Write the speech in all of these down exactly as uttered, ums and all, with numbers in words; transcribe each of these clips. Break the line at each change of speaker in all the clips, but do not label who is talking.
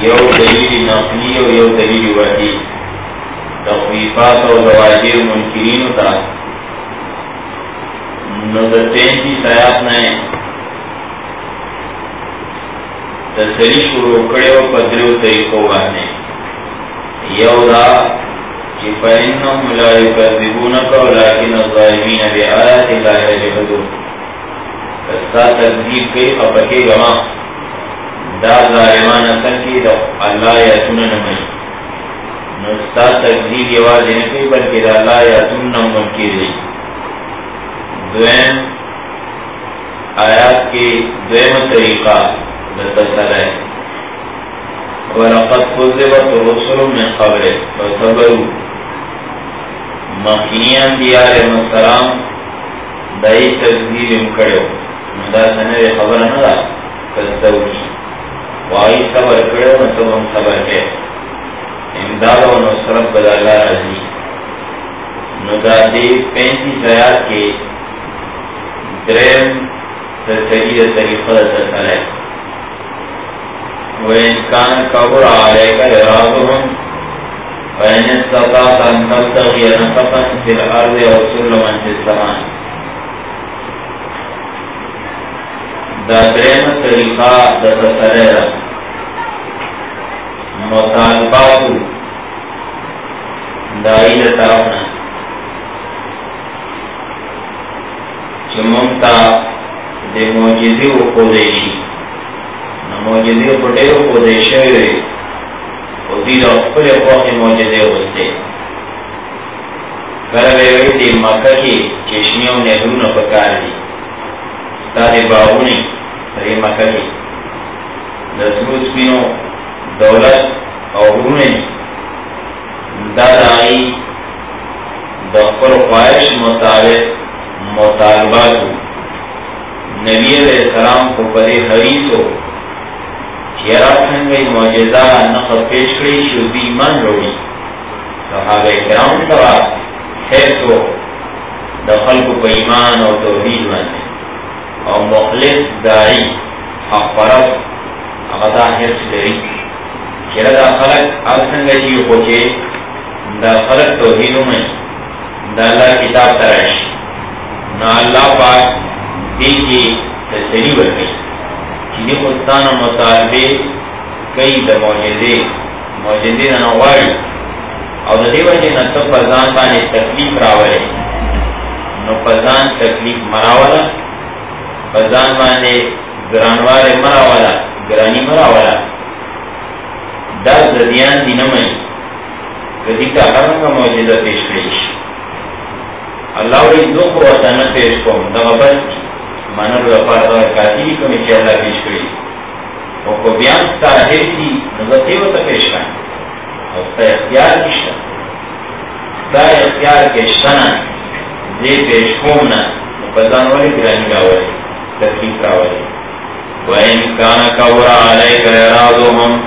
You دلیل نقلی و یو دلیل وحی تخویفات و زواجر منکرین تا نظرتین کی سیاست نے تسلی شروع کرے و پدریو طریقوں بانے یو دا چی فَإِنَّهُمْ لَا يُكَذِّبُونَكَ وَلَكِنَّ الظَّالِمِينَ بِآيَاتِ اللَّهِ يَجْحَدُونَ کستا تکذیب کئی خپکے گما دا ظالمان اصل کی دا اللہ یاتون نمائی نستا تکذیب یواز نکی بلکہ دا اللہ یاتون نمون کی دی دویم آیات کی دویم طریقہ دتصل ہے وَلَقَدْ كُذِّبَتْ رُسُلٌ مِّن قَبْلِكَ فَصَبَرُوا مخینی انبیاء علیہ السلام دائی تکذیب امکڑو مدہ سنر خبر ندا کذبو کی وائی صبر کرو نصب ہم صبر کے امداد و نصرت بدا اللہ رضی ندا دی پینتیس آیات کے درم تسجید طریقہ تسل ہے وَإِنْ كَانَ كَبُرَ عَلَيْكَ إِعْرَاضُهُمْ وَإِنِ اسْتَطَعْتَ أَن تَبْتَغِيَ نَفَقًا فِي الْأَرْضِ أَوْ سُلَّمًا فِي السَّمَاءِ دا درم طریقہ دا تسلیرہ مطالباتو دائی دا طرفنا چمونتا دے موجزی و قودیشی موجزی و پٹے و قودیشی ہوئے و دید اخفر اخواق موجزی ہوستے کرلے وی دی مکہ کی چشمیوں نہرون پکار دی ستارے باغونی سری مکہ کی دسروس بینو دولت اور رونے دادائی دخل خواہش مطابق مطالباتو نبی علیہ السلام کو پدے حریص ہو چیرا سنگئی معجزہ نقل پیش کری شدی ایمان روڑی صحابہ اکرام کا حیث ہو دخل کو پا ایمان اور توحید مانے اور مخلص دائی حق پرست اغدا حیث لری چیرا دا خلق اب سنگئی خوچے دا خلق توحیدوں میں دا اللہ کتاب ترش نا اللہ پاک دیکھی تسلی ورگئی چینی خستان و مطالبے کئی دا موجزے موجزے دا نواری او دا دیو جی نصف پرزان بانے تکلیف راولے نو پرزان تکلیف مراولا پرزان بانے گرانوار مراولا گرانی مراولا دا زدیان دی نمائی گدی کا حرم کا موجزہ پیش پیش اللہ وی دو قوتانا پیش کون دا بس منر رفار دا کاتیلی کمی چی اللہ پیش کری او کو بیان ستا حیثی نظرتی و تا پیش کن او ستا اختیار کشتا ستا اختیار کشتنا زی پیش کونا نفضان ولی گرانی راولی تکلیف راولی وَإِنْ كَانَ كَبُرَ عَلَيْكَ إِعْرَاضُهُمْ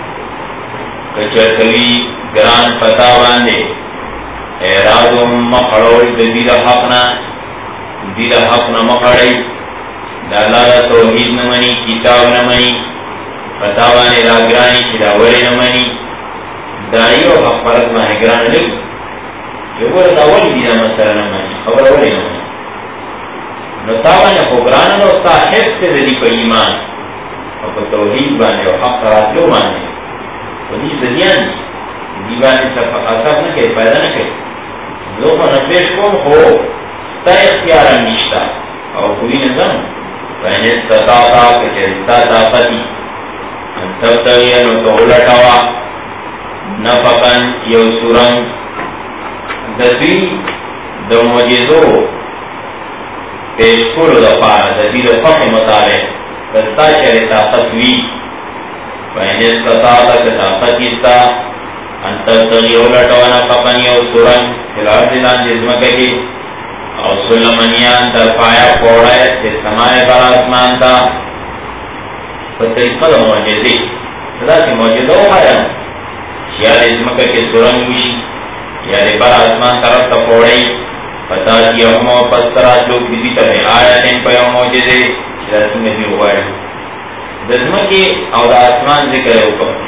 کچرتوی گران پتا باندے اعراضهم مخڑوی دا دید حقنا دید حقنا مخڑی دا اللہ توحید نمانی کتاب نمانی پتا باندے دا گرانی چی دا ولی نمانی دائی و حق پرد مانے گران لگ جو گوڑا دا ولی دینا مسئلہ نمانی خبر ولی نمانی نتاوانے خوبرانا نوستا حفظ سے دی پا ایمان اور پا توحید باندے و حق تراتلو باندے و دی زدیان دیوانی صرف اثر نکے پیدا نکے لوگوں نے پیش کون ہو تا اختیارا نشتا اور کوئی نظم فین استطاعتا کچرستا طاقتی ان تبتغین و تغلطوا نفقن یو سورن دسوی دو موجزو پیش کولو دفار دسوی دفق مطالع کستا چر طاقت وی فین استطاعتا کطاقتیستا انت تغیولا ٹوانا فقنی او سورن فلار دلان جزمکہ کی او سلمانیان در پایا پوڑای سے سمائے بر آسمان تا فتریقہ دا موجزی صدا سی موجزہ ہو آیا یا جزمکہ کی سورن وشی یا بر آسمان طرف تا پوڑای فتا کی احمو پسترات لوگ کسی طرح آیا دن پیا موجزی شرسی میں بھی ہوا ہے جزمکی او دا آسمان ذکر اوپر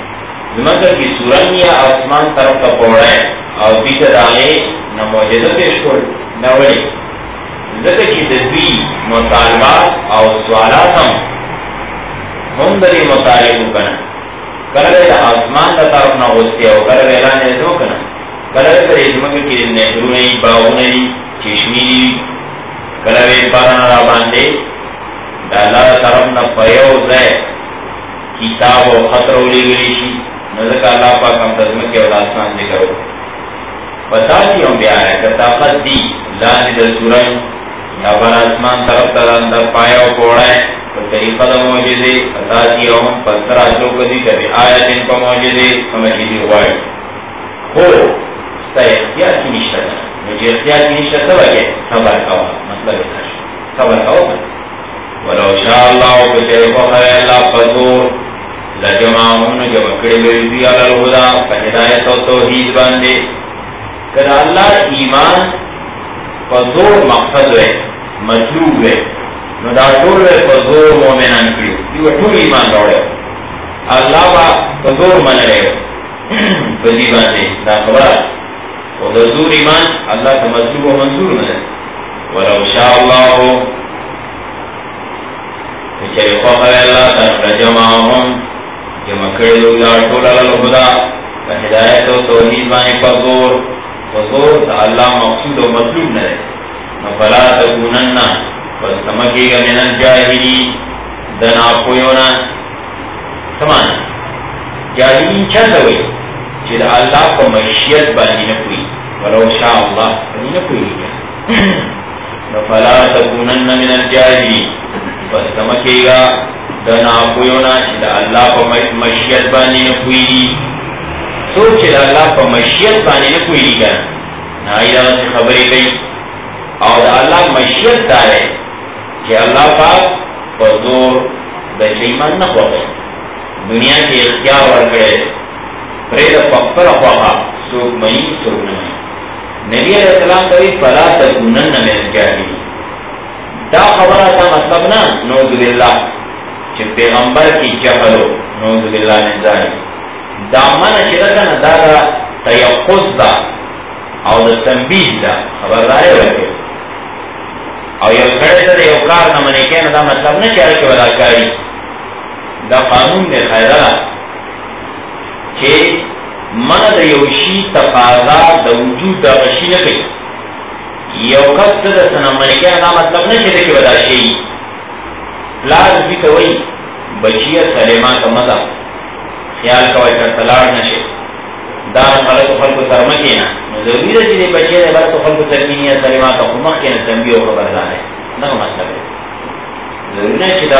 زمکہ کی سورنگ یا آسمان طرف کا پوڑا ہے اور بیتا داغے نہ موجزہ پیش کر نہ وڑی ذکر کی تدبی مطالبات اور سوالات ہم ہم دری مطالب کنا کرے آسمان کا طرف نہ غصے ہو کرے اعلان ایسو کنا کرے پر زمکہ کی نہرو نہیں باغو نہیں چشمی نہیں کرے بارنا را باندے دا اللہ طرف نہ پیو زے کتاب و خطر اولی گلیشی نظر اللہ پاک ہم تزمک کے آسمان ذکر ہو بتا سی ہم بیار ہے کہ طاقت دی لانی در سورن یا بر آسمان طرف تر اندر پایا و پوڑا ہے پر طریقہ دا موجزے بتا سی ہم پستر آجلو کو ذکر ہے آیا جن کا موجزے سمجھی دی ہوئی ہو ستا اختیار کی نشتہ ہے مجھے اختیار کی نشتہ سب ہے صبر کا مطلب ہے صبر کا ہوگا ولو شاء اللہ بچے فخر اللہ فضور لجمعون جب اکڑے بیوزی علی الہدا فہدایت و توحید باندے کہ اللہ ایمان فضور مقصد ہے مطلوب ہے نو دا طول ہے فضور مومنان کریو دیو طول ایمان دوڑے اللہ با فضور من رہے فضی باندے دا خبرات و فضور ایمان اللہ تا مطلوب و منظور من ولو شاء اللہ چلی خوخر اللہ تن جمعهم جمع کردو دا طول الہدا ہدایت و توحید بانی فضور فضور تا اللہ مقصود و مطلوب نہ فلا تکونن فاستمکی گا من الجاہلی دنا پویونا سمانا جاہلین چند ہوئی چید اللہ کو مشیت بانی نکوئی ولو شاء اللہ بانی نکوئی فلا تکونن من الجاہلی فاستمکی گا دنا پویونا چید اللہ کو مشیت بانی نکوئی سوچ چید اللہ کو مشیت بانی نکوئی گا نائی دا سے خبری گئی اور اللہ مشیت دارے کہ اللہ پاک حضور بچیمان نہ ہوگئے دنیا کی اختیار ورکڑے پرید پکر خواہا سوک منی سوک نمی نبی علیہ السلام کبھی فلا تکونن من الجاہلین دا خبر آتا مطلب نا نعوذ باللہ کہ پیغمبر کی جہلو نعوذ باللہ من ذالک دا من چرکن دا دا تیقظ دا او دا تنبیح دا خبر رائے ورکے او یو کھڑے تا یو کار نمانے کے نا دا مطلب نا چاہے کہ ولا کاری دا قانون دے خیرہ کہ من دا یوشی تقاضا دا وجود دا غشی نکے یو کس دا سنمانے کے نا دا مطلب نا چاہے کہ ولا شئی پلاز بھی کوئی بچیہ سلیمان کا مزا خیال کوئی کرتلار نشے دار خلق خلق سرمکینا ضروری ہے کہ بچے نے خلق خلق سرمینی سلیمان کا خمق کے نسنبی و خبردار ہے نا مطلب ہے ضروری ہے کہ دا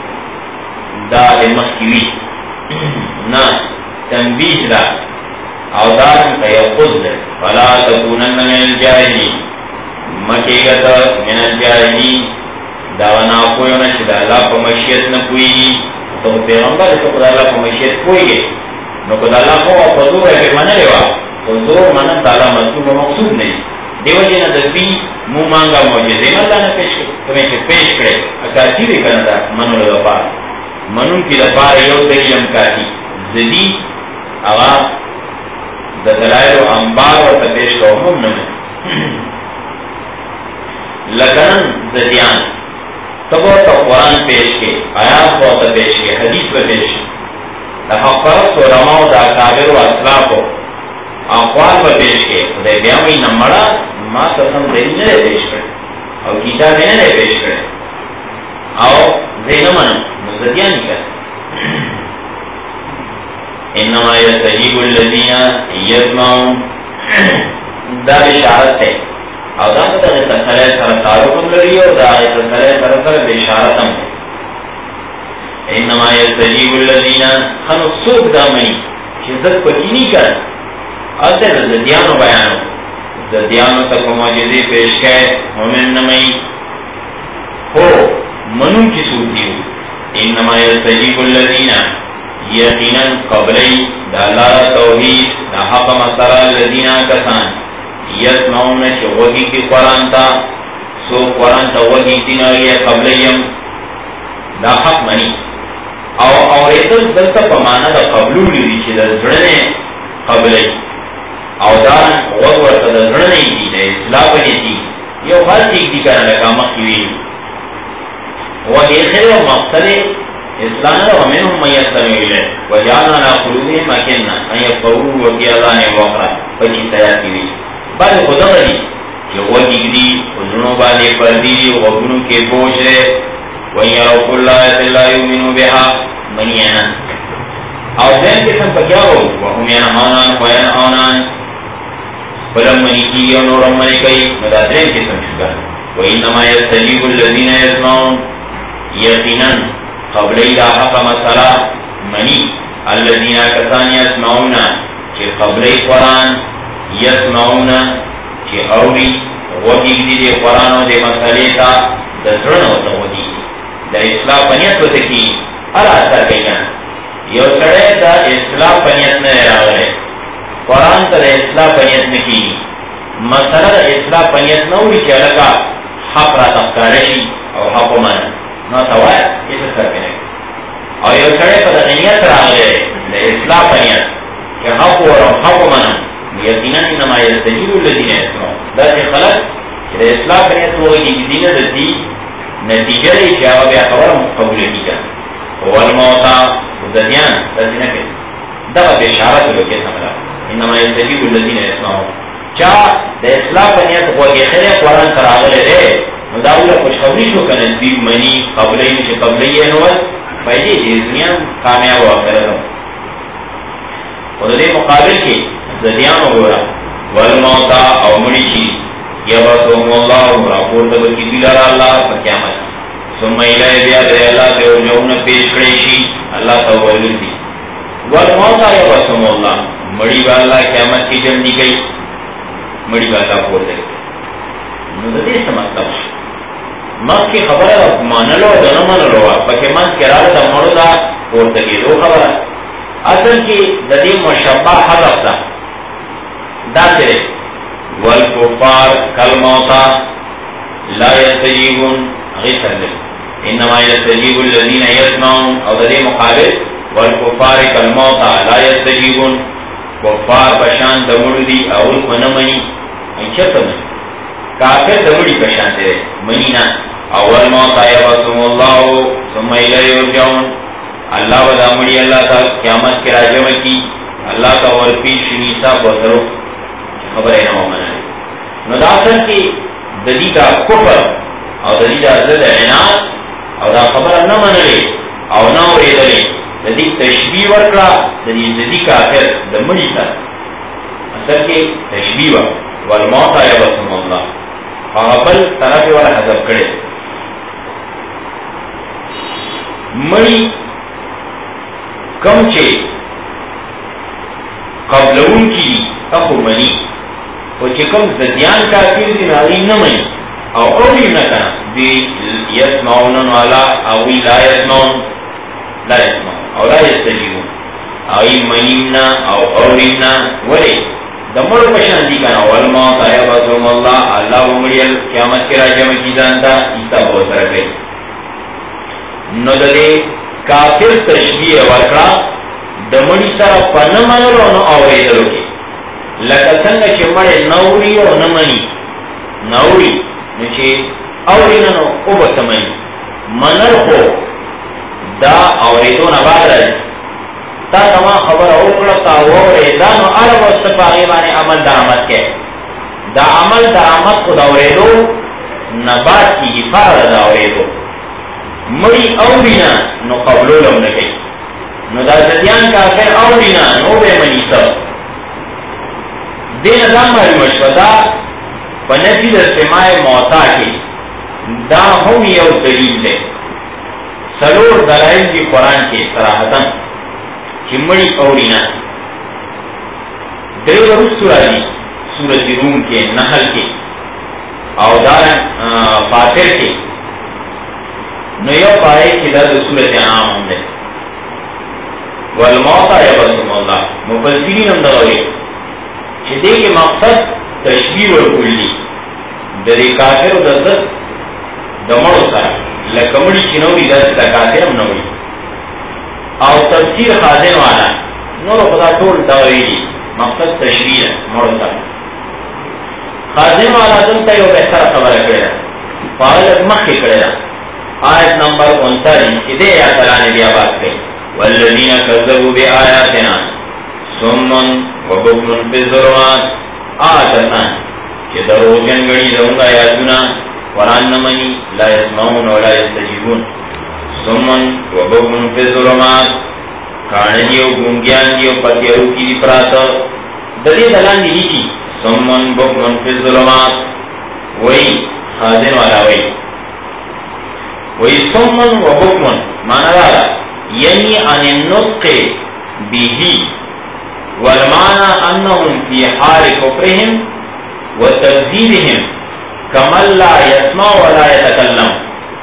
دا مخیوی نا تنبیح دا او دار تیقظ دے فلا تکونن من الجاہلی مکیگتا من الجاہلی دا ناکویونا چدا اللہ کو مشیت نکوئی تو پیغمبر تو خدا اللہ کو مشیت کوئی گئے نو خدا اللہ کو فضور ہے کہ منہ رہا فضور منہ تعالیٰ مطلوب و مقصود نہیں دیو جی ندبی مو مانگا موجزے اللہ نے پیش تمہیں سے پیش کرے اکاسی بھی کرنا دا منو لپار منو کی لپار یو دلیم کاتی زدی آغا دلائل و انبار و تپیش کا عموم نمیں لکنن زدیان تبو تا قرآن پیش کے آیات کو تا پیش کے حدیث پر پیش کے لحق پرست علماء دا کابر و اصلاف اقوال پر پیش کے خدای بیاوی نمڑا ما قسم دلی نرے پیش کرے اور کتاب نرے پیش کرے اور زینمان مزدیان کرے انما یستجیب الذین یسمعون دا بشارت ہے اور دا پتہ ہے تسلے سر تعلق لگی اور دا تسلے سر سر بشارت ہم انما یستجیب الذین خنصوب دامنی شدت پکینی کر اصل زدیانو بیانو زدیانو تک معجزے پیش گئے مومن نمائی ہو منو کی صورتی ہو انما یستجیب الذین یقینا قبلی دا اللہ توحید دا حق مسر الذین کسان یسمعون چه وگی کی قرآن تا سو قرآن تا وگی تینا یہ قبلیم دا حق منی او اوریدل دلتا پا مانا دا قبلو لیدی چه دا قبلی او دارن غور ورطا دا زرنی دی دا اصلاح بنی دی یو خاص چیک دی کرن لکا مخیوی وغیخر و مقصد اسلام دا ومنهم من یستمیع لے وجعلنا لا قلوبهم اکننا ان یفقهوه وفی اذان وقرا پچی سیاتی وی بعد خدا دی کہ وہ دی اذنوں والے پردی دی وغنوں کے بوجھ رہے وَإِن يَرَوْا كُلَّ آيَةٍ لَا يُؤْمِنُوا بِهَا مَنِيَنَا اور دین قسم کا کیا ہو وَهُمْ يَنْهَوْنَ وَيَنْأَوْنَ فَلَمْ مَنِكِي وَنُورًا مَنِكَيْ مدى دین قسم شکر وَإِنَّمَا يَسْتَجِيبُ الَّذِينَ يَسْمَعُونَ يَقِنًا قبل حق مسئلہ منی الَّذِينَ كَسَانِ يَسْمَعُونَ کہ قبل قرآن يَسْمَعُونَ کہ اوری وحیق دی دے قرآن و دے مسئلے تا دزرن ہوتا ہوتی دا اصلاح پنیت ہوتا کی ارہ اثر کئی کنا یو سڑے دا اصلاح پنیت نہ راغلے قرآن تا دا اصلاح پنیت نکی مسئلہ دا اصلاح پنیت نوری چا لکا حق را تفکارشی او حق من نو سوایا اس اثر کنے اور یو سڑے تا دا نیت راغلے دا اصلاح پنیت کہ حق ورم حق من یقینا انما یستجیب الذین یسمعون دا سی خلق کہ اصلاح پنیت ہوئی کی دینا دا دی نتیجہ لی چاہو بیا خبر قبول کی جا والموتا دنیان تزینہ کے دغا بشارت لو کے سمرا انما یستجیب الذین یسمعون چاہ دا اصلاح پنیت ہوئی خیر قرآن سر آگلے رے مداولا کچھ خبری شو کنن بیب منی قبلی نشی قبلی نوال فائدی دیزنیان کامیاب آخرتم و دے مقابل کی زدیان گورا والموتا او مڑی چی یبسوم اللہ راپور تبکی دیلار اللہ فقیامت ثم الہی بیا دے اللہ سے ارجعون پیش کریشی اللہ تولد دی والموتا یبسوم اللہ مڑی با اللہ قیامت کی جمع دی گئی مڑی با اللہ پور دے نظر سمجھتا مس کی خبر مانلو دنو منلو پاکہ مس کرار دا مڑو دا پور دے دو خبر اصل کی ددی مشبہ حضب دا دا سرے والکفار کالموتا لا یستجیبون غیثر لے انما یستجیب الذین یسمعون او ددی مقابل والکفار کالموتا لا یستجیبون کفار پشان دمڑ دی اول منمنی انچت منی کافر دمڑی پشان دے منینا اول موتا یبسوم اللہ ثم الیہ یرجعون اللہ و دامڑی اللہ تا قیامت کے راجمہ کی اللہ تا ورپیش نیسا بسرو خبر ہے نمو منہ نو دا اصل کی ددی کا کفر او ددی دا زد عناد او دا خبر نہ منلے او نہ اوریدلے ددی تشبیح ورکڑا ددی ددی کافر دمڑی تا اصل کی تشبیح ورکڑا والموتا یبسوم اللہ اغفل طرف والا حضب کرے مڑی کم چے قبلون کی اخو منی و چکم زدیان کافر دی ناغی نمانی او اولی نکا دی یسمعون والا اوی لا یسمعون لا یسمعون او لا یستجیبون اوی منیمنا او اولیمنا ولی دمڑ پشان دی کنا والموت آیا بسوم اللہ اللہ ومڑیل قیامت کے راجم کی جانتا ایسا بہت رکھے نو دے کافر تشبیح ورکڑا دمڑی سر پنمانلو نو اوریدلو کی لکه څنګه چې مړې نوري او نمني نوري نو چې اوري نو او بسمني منل خو دا اوریدو نه بعد راځي تا تما خبر او کړه تا وره دا نو اره واستفاغي باندې عمل درآمد کې دا عمل درآمد کو دا اوریدو نه بعد کی فرض دا اوریدو مړی اورینا نو قبولولم نه کوي نو دا ځديان کافر اورینا نو به مني سب دین ازام معلوم شودا پنفی در سماع موتا کی دا هم یو دلیل لے سلور دلائل کی قرآن کے صراحتاً چمڑی اورینا دریو رسو راجی سورت روم کے نحل کے او دارن فاتر کے نو یو پائے کی در سورت عام ہم دے والموتا یبسوم اللہ مفسرین ہم دغوی کہ دے کے مقصد تشبیح ورکلی دے کافر و دزد دمڑو سر لکمڑی چنوری دست دا کافر ہم نوری او تفسیر خازن والا نور خدا طول دوری مقصد تشریح ہے مرتا خازن والا دلتا یو بہتر خبر کرے فاغلت مخی کرے آیت نمبر انتالیس ادھے یا تلانے دیا بات کئی والذین کذبوا بآیاتنا سمن وبکمن فی الظلمات آتتان کہ درو جنگڑی دونگا یادونا قرآن نمانی لا يسمعون ولا يستجیبون سمن وبکمن فی الظلمات کانجیو گونگیانجیو پتیرو کی دی پراتا دلی دلان دی کی سمن بکمن فی الظلمات وہی خازن والا وہی وہی سمن وبکمن مانا دارا یعنی ان النطق بیہی والمعنى انهم في حال كفرهم وتكذيبهم كمن لا يسمع ولا يتكلم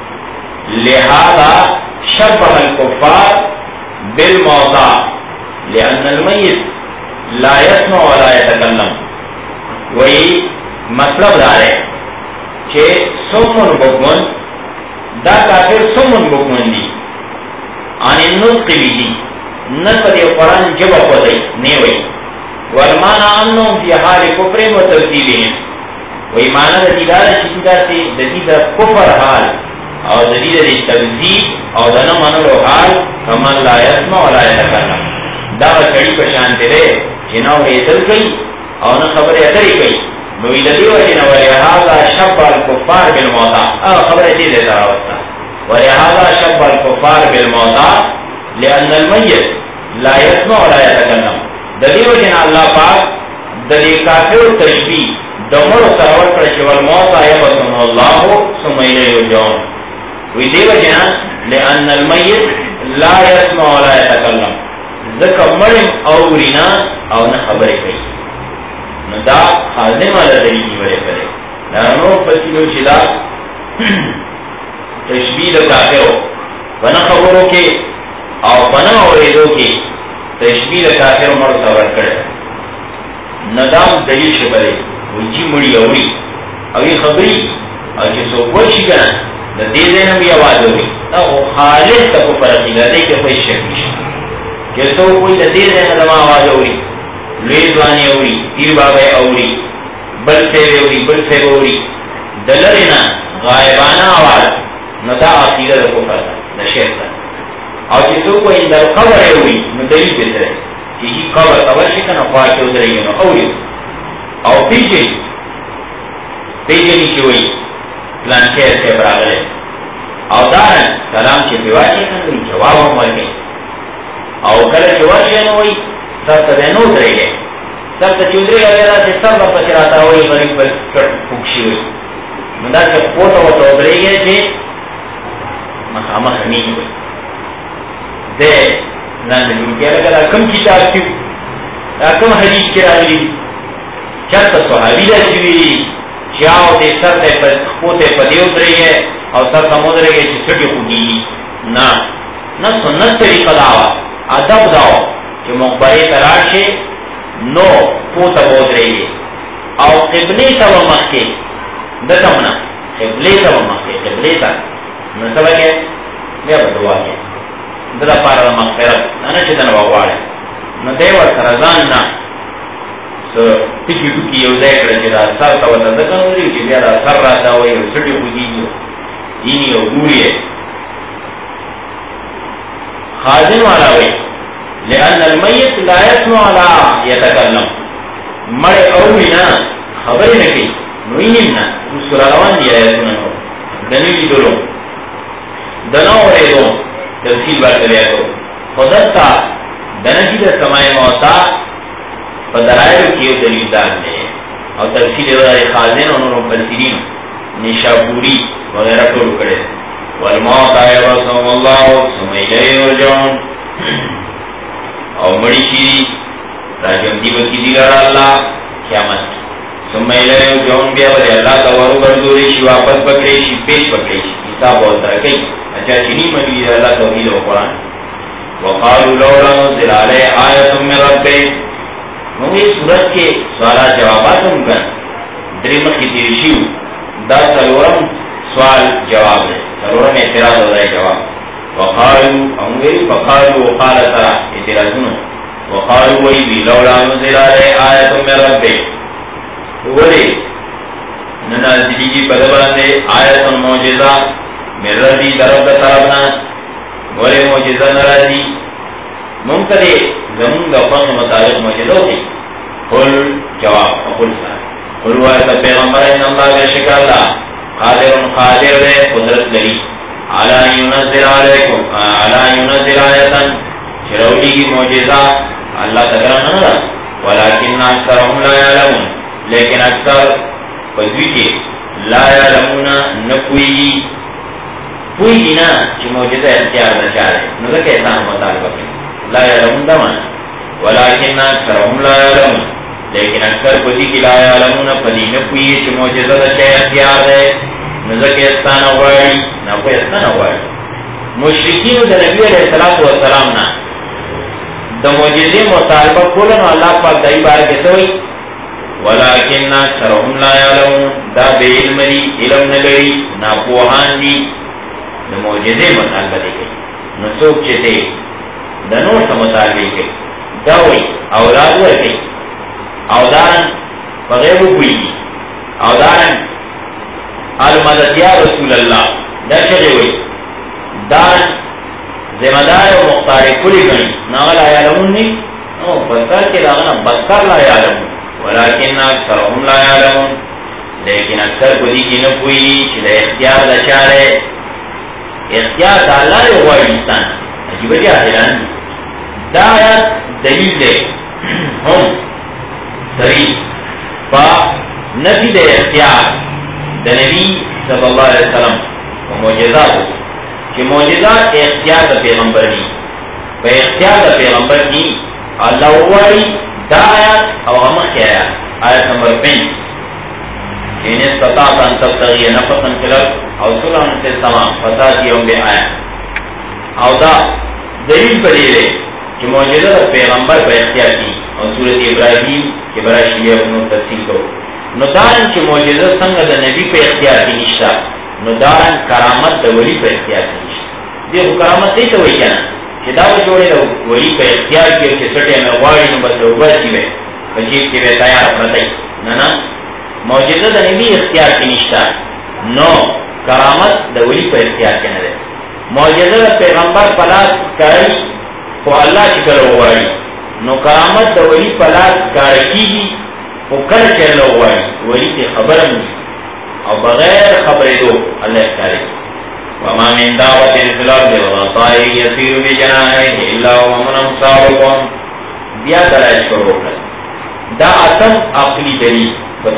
لهذا شبه الكفار بالموتى لأن الميت لا يسمع ولا يتكلم وہی مطلب دار ہے کہ سمن بکمن دا کافر سمن بکمن دی عن النطق به نقد قرآن جبا قدی نیوی والمانا انہم فی حال کفر و تکذیبهم وی مانا دا دیدار چیزا سے ددید کفر حال اور ددید تکذیب اور دنا منلو حال کمن لا یسمع ولا یتکلم دا چڑی پشانتے رہے جنہوں نے اتل گئی اور نہ خبر اتری گئی نوی لدی وجنہ ولہذا شب الکفار بالموتا خبر اتری دیتا ہوتا ولہذا شب الکفار بالموتا لأن الميت لا يسمع ولا يتكلم دلیو جنا اللہ پاک دلی کافر تشبیح دمر سرور کرشی والموت آیبتن اللہ ثم الیہ یرجعون وی دیو جنا لأن الميت لا يسمع ولا يتكلم ذکر مرم اورینا او نخبر کئی ندا خازن والا دلیل وڑے کرے لانو فسیلو چلا تشبیح کافر ونا خبروں کے او بنا اوریدو کی تشبیح کافر عمر صبر کرے ندام دلیل شبرے وجی مڑی اوری اوی خبری او جسو کوشی کنا دا دیدے نمی آواز ہوئی نا وہ خالص تکو فرقی لدے کہ کوئی شکیش جسو کوئی دا دیدے نمی آواز ہوئی لیزوانی اوری تیر بابے اوری بل سیوے اوری بل سیوے اوری دلرنا غائبانا آواز ندا آخیرہ تکو فرقی نشیطا اور جسو کو اندر قبر ہے ہوئی مدلیل بیتر ہے کہ یہ قبر قبر شکن افواہ کے ادھر ہے اولی اور پیجے پیجے نیچے ہوئی پلان خیر سے براغل ہے اور دارن سلام چے بیوار شکن ہوئی جواب ہم مر گئی اور کل جواب شکن ہوئی سر تدینو ادھر گئے سر تچودرے گا سے سر بر پچراتا ہوئی غریب پر پکشی ہوئی مدار کے پوتا ہوتا ادھر گئے تھے مخامہ خمین ہوئی دے نان دے لگا کم کتاب کیوں کم حدیث کی راوی چرت صحابی رسوی چاو دے سر دے پوتے پدے اترے گئے اور سر سمود رہے گئے چھٹی خوگی نا نا سنت طریقہ داوا ادب داو کہ مقبرے تراشے نو پوتا بود رہے گئے اور قبلے سوا مخے دتمنا قبلے سوا مخے قبلے تا نسبہ گئے بیا بدوا گئے دلا پارا مغفرت انا چیدن باوارے نا دیور سرزان نا سو تکی ٹکی یو دیکھ رہے دا سر تاوتا دکن ہوئی چی بیا دا سر راتا ہوئی و سٹی خوگی جو اینی و گوری ہے خازن والا ہوئی لأن المیت لا يسمع لا يتکلم مڑے اوی نا خبری نکی نوینیم نا مسکر روان دیا ہے سننو دنیلی دلو دنو ریدو تفصیل بات کریا تو خودتا دنجی دا سمائے موتا فدرائر کیو دلیل دار دے اور تفصیل وزار خازن انہوں مفسرین نشاپوری وغیرہ کو رکڑے والموت آئے رسول اللہ سمیلے ورجون اور مڑی شیری راجم دیو کی دیگر اللہ قیامت سمیلے ورجون بیا بلے اللہ تورو بردوری شی واپس پکڑے شی پیش پکڑے شی کتاب بہت رکھئی اچھا چنی مجید اللہ توحید و قرآن وقالوا لولا نزل علیہ آیت من ربی مجھے سورت کے سوالات جوابات ہم کر درمت کی تیرشیو دا سلورم سوال جواب ہے سلورم اعتراض ہو رہا ہے جواب وقالوا امگری فقالوا وقال ترا اعتراض سنو وقالوا وی لولا نزل علیہ آیت من ربہ، ولی ننازلی کی بدباندے آیت موجزہ من ربی درب طرفنا، ولی موجزہ نرازی منتدے زمون گفن مطابق موجزہ ہوتی. قل جواب قل سا قل وایت پیغمبر ان اللہ بے شکر اللہ قادر قادر دے قدرت لئی علی ینزل علیکم علی ینزل آیتا شروعی کی موجزہ اللہ تکرم نہ ولیکن اکثرهم لا یعلمون، لیکن اکثر پدوی کے لا یعلمون نکوئی کوئی نا چی موجزہ اختیار نہ چاہے نظر کیسا مطالبہ کریں لا یعلمون دمان ولیکن اکثرهم لا یعلمون، لیکن اکثر پدی کی لا یعلمون پدی نکوئی چی موجزہ چاہے اختیار ہے نظر کیسا نواری نا کوئی اسنا نواری. مشرکین دا نبی علیہ السلام نا دا موجزی مطالبہ کولن اللہ پاک دائی بارے کیسے ہوئی ولیکن اکثرهم لا یعلمون، دا بے علم دی علم نگری نا پوہان دی دا موجزی مطالبہ دی گئی نسوک چیتے دا نور سا مطالبہ گئی دا ہوئی اولاد ورکی اودارن بغیر کوئی اودارن المدد یا رسول اللہ دا چلے ہوئی دارن ذمہ دار و مختار کلی گنی ناغل آیا لمنی نو بسکر کے داغنا بسکر لا یعلمون ولیکن اکثرهم لا یعلمون، لیکن اکثر کدی کی نکوئی چلے اختیار دا چارے اختیار دا اللہ لے ہوا انسان عجیب جاہلان دا آیات دلیل دے ہم سریع با نفی دے اختیار دا نبی صلی اللہ علیہ وسلم و معجزات کہ معجزات اختیار دا پیغمبر دی با اختیار دا پیغمبر دی اللہ وائی دا آیات او امخ کی آیات آیت نمبر پینچ کہ ان استطاعت ان تبتغی نفسا فلر او سلحن سے تمام فساتی ہوں بے آیات او دا دلیل پر یہ لے کہ معجزات پیغمبر با اختیار کی اور سورت ابراہیم کے برای شیعہ انہوں تفصیل کرو نو دارن چی معجزہ سنگ دا نبی پہ اختیار کی نشتا نو دارن کرامت دا ولی پہ اختیار کی نشتا دیکھو کرامت سی تو وہی کہنا چی دا وہ جوڑے دا ولی پہ اختیار کی چی سٹے میں واری نو بس روبر سی بے وجیب کی بے تیار اپناتی نا معجزہ دا نبی اختیار کی نشتا نو کرامت دا ولی پہ اختیار کی نرے معجزہ دا پیغمبر پلاس کاری کو اللہ چکر واری نو کرامت دا ولی پلاس کارکی گی وہ کل چلو ہوا ہے ولی کی خبر نہیں اور بغیر خبر دو اللہ کرے وما من دعوت الارض ولا طائر يطير بجناحيه الا ومن امصاركم بیا دلائل شروع کر دا اتم عقلی دلیل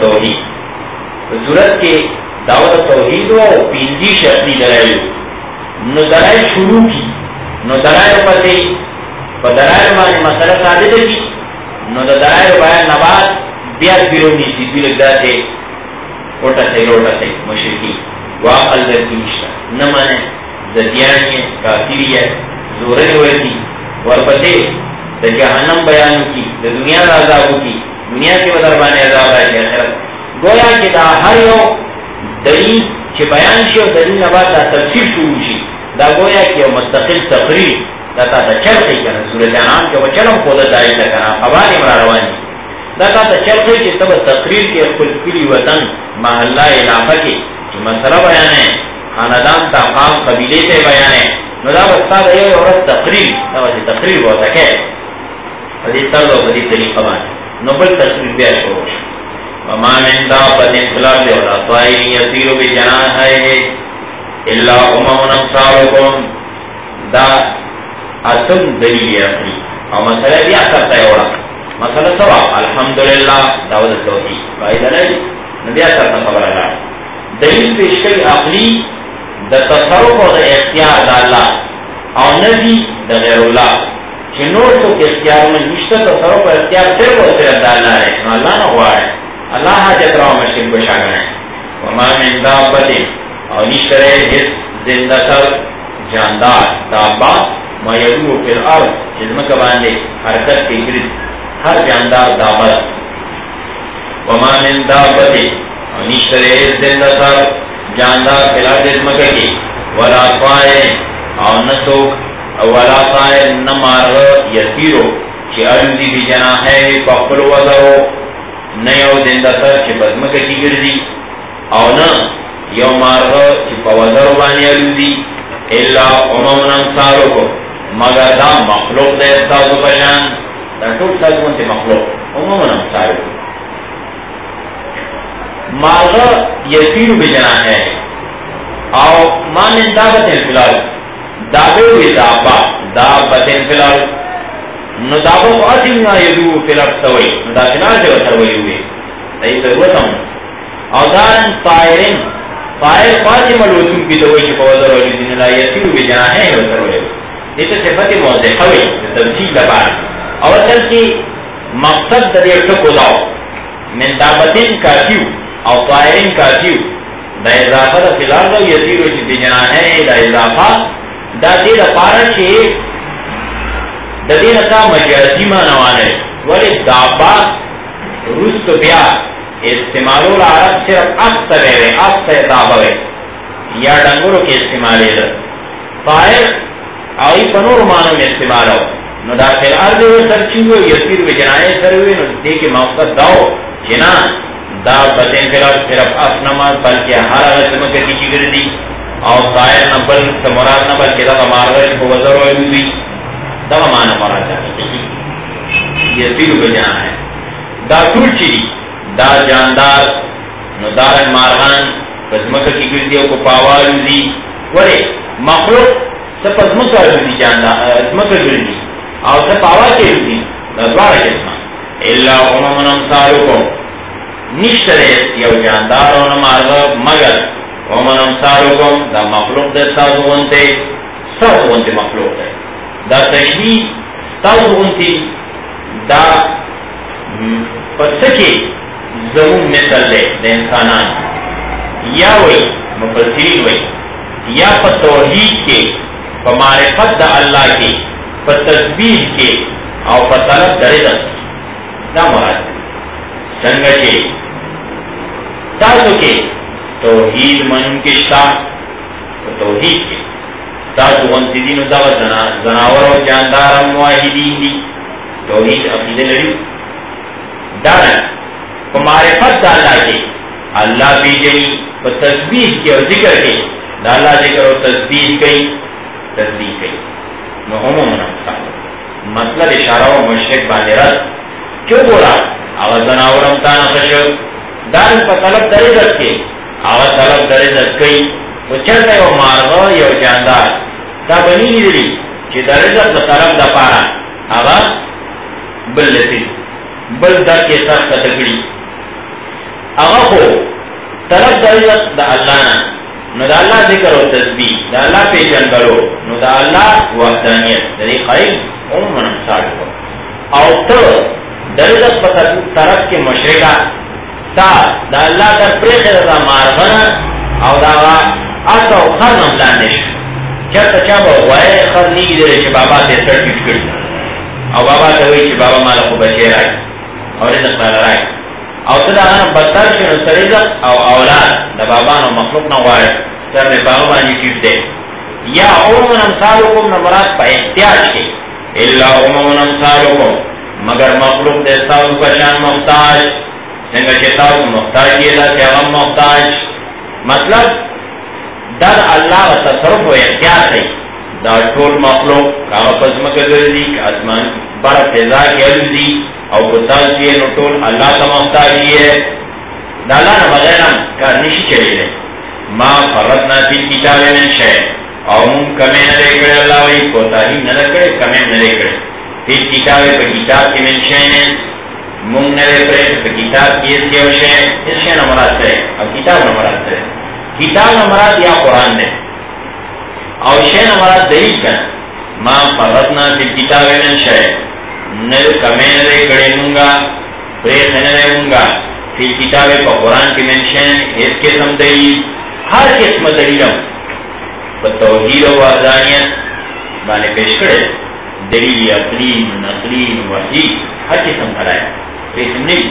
بتوحید ضرورت کے دعوت توحید و پینزی شرطی دلائل نو دلائل شروع کی نو دلائل پتے دلائل مانے مسئلہ ثابت کی نو دلائل بیان نبات بیاد بیرونی سی بیرک داتے اوٹا سے روٹا سے مشرکی واقل در کی نشتا نمانے زدیانی ہے کافری ہے زورن ہوئے تھی ورپتے در جہنم بیانو کی در دنیا دا عذابو کی دنیا کے بدربانے عذاب آئے جی آخرت گویا کہ دا ہر یو دلیل چھ بیان شی و دلیل نبات دا تفسیر شروع شی دا گویا کہ مستقل تقریر دا تا تا چل خی کنا صورت انعام کے وچلم خودت آئی لکنا خبانی مرا روانی دا تا تا چل خی کہ تب تقریر کے خل کلی وطن محلہ علاقہ کی کہ مسئلہ بیان ہے خاندان تا قام قبیلے سے بیان ہے نو دا بستا دا یہ عورت تقریر دا بسی تقریر ہوا سکے حدیث طرز و حدیث طریقہ بانی نو بل تقریر بیا شروع وما من دابت انقلاب دے ولا طائر یسیر بجناحیہ الا امم امثالکم دا اتم دلیل اخری اور مسئلہ بیا کرتا ہے اوڑا مسئلہ سوا الحمدللہ دعوت توحید بائی دلیل نبی کرتا خبر اللہ دلیل پیش کری عقلی دا تصرف و دا اختیار دا اللہ اور نبی دا غیر اللہ چنور تو کہ اختیار میں نشتہ تصرف و اختیار صرف و صرف دا اللہ ہے اللہ نہ ہوا ہے اللہ حاجت رہا مشکل کو شاگن ہے وما من دابت اور نشتر حس زندہ سر جاندار دابات ما یدو فی الارض جزم کا باندے حرکت کی گرد ہر جاندار دابت وما من دابت اور نشتر حس زندہ سر جاندار فی الارض جزم کا کی ولا طائر اور نسوک ولا طائر نمار یسیرو چی ارزی بی جناحے پخپل وزرو نیو زندہ سر چی بزمکہ کی گردی او نا یو مارغا چی پا وزرو بانی ارزی الا اممن امثالو کو مگر دا مخلوق دا استازو بشان دا ٹوٹ سازمون تی مخلوق اممن امثالو کو مارغا یسیرو بی جناحے او مانن دابت انفلال دابوی دابا دابت انفلال نو دابو آتینا یدو فلق سوئی نو دا کنار جو سروئی ہوئی دای ضرورت ہم او دارن طائرین طائر خواسی ملوثون کی دوئی چی پوزر ولی دین اللہ یسیرو بی جناحے ہو سروئی دیتا صفت موضح خوی تفصیل لبار او اصل کی مقصد دا دیر ٹکو داو من دابتین کافیو او طائرین کافیو دا اضافه دا فلال دا یسیرو چی بی جناحے دا اضافه دا دیر پارا چی دا دین تا مجازی مانوانے ولی دابا رست بیا استعمالو العرب صرف اکثر ہے اکثر دابا ہے یا ڈنگرو کے استعمالی دا طائر آئی پنور مانو میں استعمالو نو دا فی الارض و سرچیو یسیر و جنائے سروی نو دیکھ موقت داو جنا دا بطین فی الارض صرف اصنمات بلکہ ہر غزمکہ کی چگر دی او طائر نبل سمرات نبل کہ دا مارغت کو وزر و عدوی دا مانا مرا چاہتا یسیرو بجانا ہے دا طول چیدی دا جاندار نو دارن مارغان پزمکہ کی گردیو کو پاوالو دی ورے مخلوق سب پزمکہ گردی جاندار پزمکہ گردی او سب پاوا کے گردی دا دوارا جسما اللہ اممن امثالکم نشتر یو جاندار او مارغا مگر اممن امثالکم دا مخلوق دا سازو ونتے سازو ونتے مخلوق ہے دا تشبیح تاو انتی دا پسکی ضرور مثل دے دا انسانان یا وی مفسرین وی یا پا توحید کے پا معرفت دا اللہ کے پا تسبیح کے او پا طلب دا رزق دا مراد سنگا کے تاسو کے توحید منن کے شتا پا توحید کے تاسو غنسی دینو دا زناور و جاندار مواحدین دی توحید عقیدہ لڑی دانا پا معرفت دا اللہ کے اللہ بھی جنی پا تسبیح کے اور ذکر کے دا اللہ ذکر و تسبیح کئی تسبیح کئی نو ہمو منافسان مطلب اشارہ و مشرک باندے رد کیوں بولا آغا زناور امتانا خشو دارن پا طلب در عزت کے آغا طلب در عزت کئی وہ چلتا ہے وہ مارغا یا جاندار دا بنی دلی چی در عزت دا طلب دا پارا آغا بل لسی بل در کے سخت تکڑی آغا خو طلب در عزت دا اللہ نا نو دا اللہ ذکر و تسبیح دا اللہ پیجن برو نو دا اللہ وحدانیت دا قائل ام منمسال کو او تو در عزت پا طرف کے مشرکہ تا دا اللہ در پریخ دا مارغنا او دا آسا و خر نملاندش چرتا چا با غوائے خر نیگی دره چه بابا تے سرٹیٹ کرد او بابا تا ہوئی چه بابا مالا خوب بچے رائی او رزق مالا رائی او تدا آنا بدتر شنو سرزق او اولاد دا بابا نو مخلوق نوائے سر میں بابا بانی چیف دے یا اممن امثالکم نمرات پا احتیاج کے اللہ اممن امثالکم مگر مخلوق دے ساو بشان محتاج سنگا چتاو محتاج یہ دا سیغم محتاج مطلب در اللہ و تصرف و اختیار ہے دا ٹول مخلوق کاغا پزمکہ گردی اسمان بڑا فضا کی علوزی او کتاز دیئے نو ٹول اللہ کا محتاجی ہے دا اللہ نا بغیرم کار نشی چلے لے ما فرطنا فی کتاب من شے او مون کمیں ندے کرے اللہ وی کوتاہی ندے کرے کمیں ندے کرے فی کتاب پا کتاب کی من شے نے مون ندے کرے پا کتاب کی اس کے شے اس شے نمرات کرے اب کتاب نمرات کرے کتاب نمرات یا قرآن دے او شے نمرات دلیل کنا ما فرطنا فی کتاب من شے ندے کمیں ندے کرے مونگا پریخ ندے مونگا فی کتاب پا قرآن کی من شے اس کے سم دلیل ہر قسم دلیلوں پا توحید و وحدانیت بانے پیش کرے دلیل عقلی نقلی وحی ہر قسم کھڑائے قسم نہیں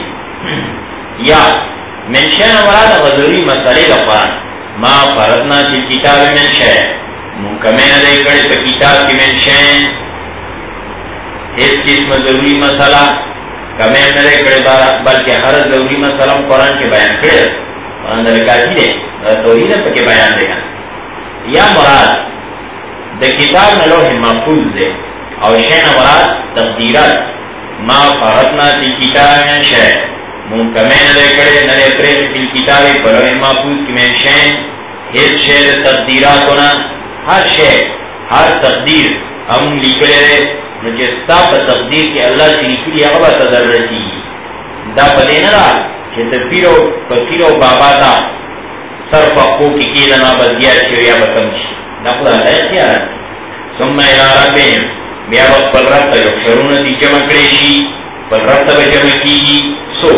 یا منشین مراد غضوری مسئلے دا قرآن ما فرضنا فی کتاب منشین منکمین دے کرے پا کتاب کی منشین اس قسم ضروری مسئلہ کمیں نرے کڑے بارا بلکہ ہر ضروری مسئلہ قرآن کے بیان کڑے قرآن در کافی دے توحید پہ بیان دے گا یا مراد دا کتاب میں لوح محفوظ دے اور شین مراد تقدیرات ما فرطنا فی کتاب میں شے من کمیں نرے کڑے نرے پریس فی کتابی پر لوح محفوظ کی میں شین ہر شے تقدیرات ہونا ہر شے ہر تقدیر ہم لکھے رہے مجھے ستاپ تقدیر کے اللہ سے لکھلی اغبا تدر رسی دا پدے نرا کہ تفیرو پسیرو بابا تا سر پاکو کی کیلنا بزیار شویا بکمش دا خدا اللہ اختیار ہے ثم الى ربهم بیا وقت پل رب تا یکشرون دی جمع کریشی پل رب تا بجمع کی گی سو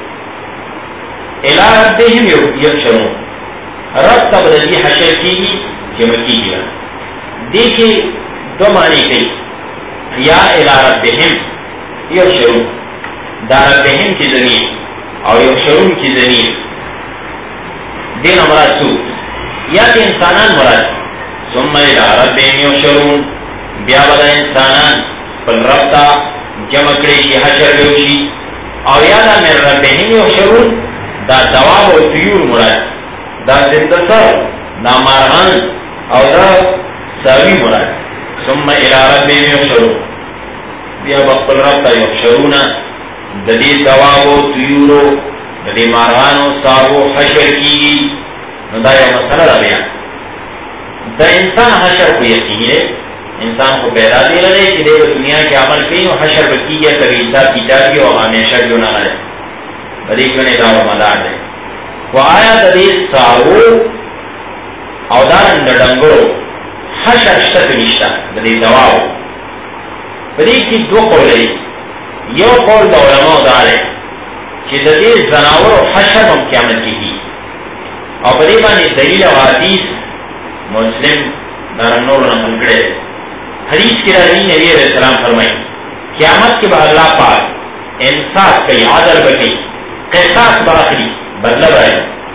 الى ربهم یکشرون رب تا بدلی حشر کی گی جمع کی گی دیکھیں دو معنی کئی یا الى ربهم یحشرون دا ربهم کی زمین اور یحشرون کی زمین دین مراد سو یا کہ انسانان مراد ثم الى ربهم یحشرون بیا بدا انسانان پل ربتا جمع کریشی حشر بیوشی اور یا دا من ربهم یحشرون دا دواب و طیور مراد دا زندسر دا مارغان اور دا ساوی مراد ثم الى ربهم یحشرون بیا بقل ربتا یحشرون ددی دوابو طیورو ددی مارغانو ساوو حشر کی ندا یا مسئلہ دا بیا دا انسان حشر کو یقینی ہے انسان کو پیدا دے رہے کہ دے دنیا کے عمل کئی و حشر بکی گیا کبھی حساب کتابی و ہمیشہ جو نہ رہے بدی کنے دا و مدار دے و آیا ددی ساوو او دارن ڈنگرو حشر شتک نشتا بدی دواو بدی کی دو قولی یو قول دا علماء دارے چی ددی زناور و حشر ہم قیامت کی دی اور بدی بانی دلیل و حدیث مسلم دارن نور نقل کرے حدیث کی رضی نبی علیہ السلام فرمائی قیامت کے بعد اللہ پاک انصاف کئی عادل بکی قصاص براخلی بدلہ برائے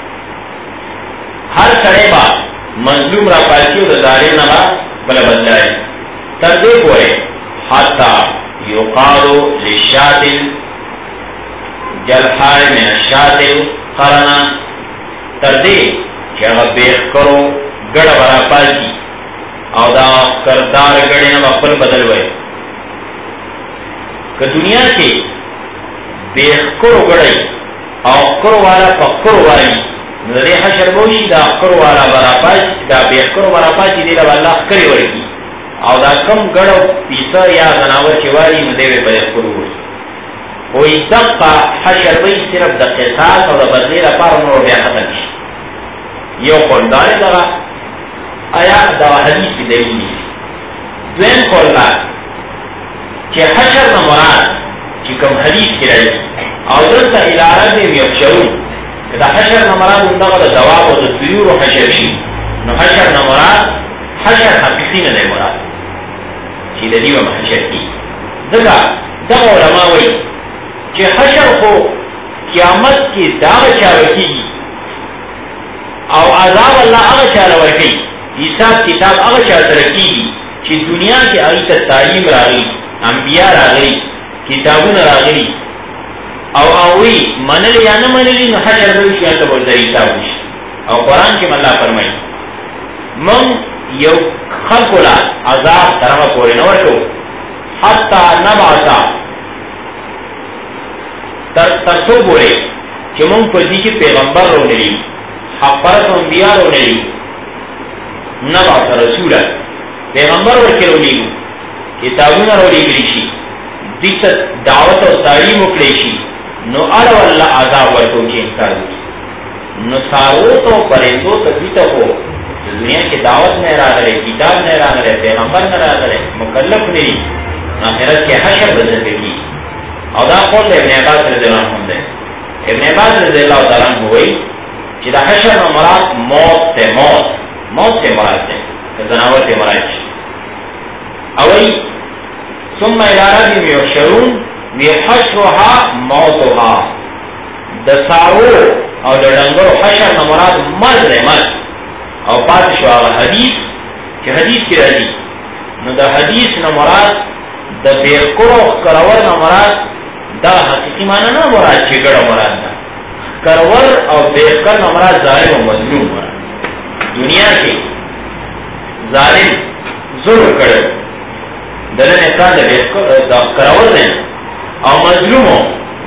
ہر سڑے بات مظلوم را پاسی و ظالم نبا بلا بدلائے تردے کوئے حتی یقارو لشاتل جلحائے من الشاتل قرنا تردے کہ اگر بیخ کرو گڑ برا پاسی او دا کردار گڑے نبا پل بدل ہوئے کہ دنیا کے بیخ کرو گڑے او کرو والا پکرو والی نظر حشر بوشی دا اخکر والا براپاش دا بی اخکر براپاش دیده با اللہ اخکری ورکی او دا کم گڑو پیسا یا زناور چواری مدیوی بر اخکر ورکی وی دقا حشر بوش صرف دا قصاص او دا بدلی را پار امرو بیا ختم شی یو قول داری دا آیا دا حدیث کی دلیلی دوین قول دا چه حشر نمراد چه کم حدیث کی رئی او دلتا الارد میفشرون دا حشر نمراد اندغا دا دواب و دا طیور و حشر شی نو حشر نمراد حشر حقیقی ندے مراد چی دا دیو محشر کی دکا دا علماء وی چی حشر کو قیامت کی داغ چاوکی گی او عذاب اللہ اغا چاوکی حساب کتاب اغا چاوکی گی چی دنیا کی آئیت تعلیم راغی انبیاء راغی کتابون راغی او اوی منلی یا نہ منلی نو حشر دوش یا تو بردری تاوش او قرآن کی ملا فرمائی من یو خلقلا عذاب طرف پوری نورکو حتی نبعثا ترسو بولے کہ من پردی کی پیغمبر رو نلی حق پرس انبیاء رو نلی نبعثا رسولا پیغمبر ورکی رو لیگو کتابون رو لیگلیشی دیتا دعوت و تعلیم اکلیشی نو اڑو اللہ عذاب ورکو کی انکار دی نو سارو تو پریندو تبیتا ہو دنیا کی دعوت میں را گرے کتاب میں را گرے پیغمبر میں را گرے مکلف نہیں آخرت کے حشر بزندگی او دا قول ابن عباس رضی اللہ عنہ دے ابن عباس رضی اللہ عنہ ہوئی کہ دا حشر و مراد موت سے موت موت سے مراد دے زناور سے مراد اوئی ثم الارد یحشرون وحشرها موتها دساو او دنگرو حشر نمراد مرد رہ مرد او پاس شو آغا حدیث کہ حدیث کی رہی نو دا حدیث نمراد دا بیرکڑو کرور نا مراد دا حقیقی معنی نا مراد چگڑا مراد دا کرور او بیرکر نا مراد ظالم و مظلوم مراد. دنیا کی ظالم ظلم کرو دلن انسان دا بیرکر دا کرور دین او مظلومو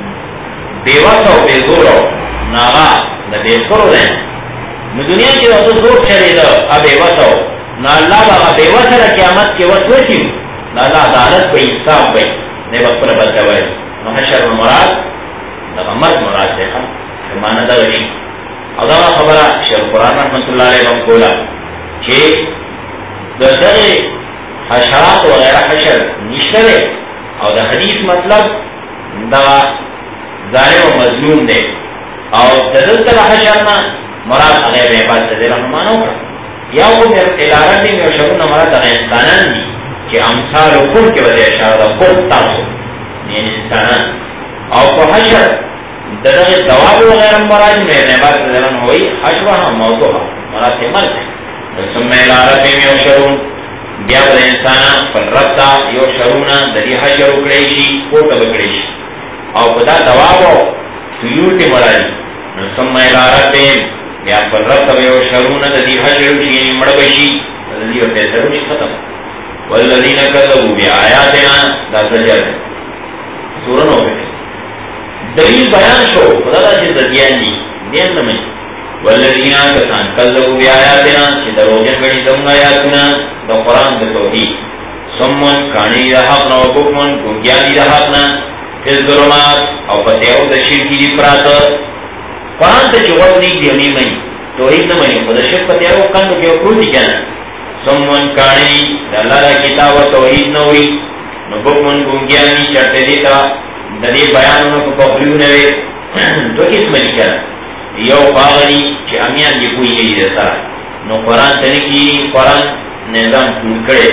بیواسا و بیزورو ناغا دا بیرکرو دین. نو دنیا کی دا زور چلی دا اب بیواسا نا اللہ با بیواسا دا قیامت کے وقت وچیو نا اللہ عدالت بی حساب بی نے بکر بدلوائی. نو حشر مراد دا مرد مراد دیکھا مانا دا غشی او دا خبرہ شیخ قرآن رحمت اللہ علیہ وسلم کولا چھے دا دغی حشرات وغیرہ حشر نشترے او دا حدیث مطلب دا ظالم و مظلوم دے او دا دلتا حشرنا مراد غیر عباد تدیر رحمانو کرا یا وہ میرے ادارت دی میں شروع مراد دا انسانان دی کہ امثال و کل کے وجہ اشارہ دا کل تاسو یعنی انسانان او کو حشر دغه ثواب وغیرہ مراد میں نعمت دلن ہوئی حشرها موضوع مراد مرد ثم العرب میں شرون بیا د انسان پر رتا یو شرونا د دې حشر کړی شي کوټه وکړي شي او خدا ثواب سیوت مراد ثم العرب بیا پر رتا یو شرونا د دې حشر شي مړ شي د دې په سره شي ختم والذین کذبوا بآیاتنا دا زجر سورہ نو دلیل بیان شو خدا دا چیز دیان دی دیان نمی والذین آکسان کذبوا بآیاتنا چی دروجن گنی دنگا آیاتنا دا قرآن دا توحید سمون کانی دا حقنا و بکمون گنگیانی دا حقنا فیز ظلمات او فتیعو دا شرکی دی پراتا قرآن تا چی غد نیک دی امی منی توحید نمانی خدا شرک فتیعو کندو کیو کرو دی کنا سمون کانی دا اللہ دا کتاب و توحید نوری نو بکمون گنگیانی چرتے دیتا دلی بیانوں کو پخلیو نوے تو کس میں لکھا یو باغری چی امیان یہ کوئی گئی دیتا نو قرآن تنکی قرآن نظام پور کرے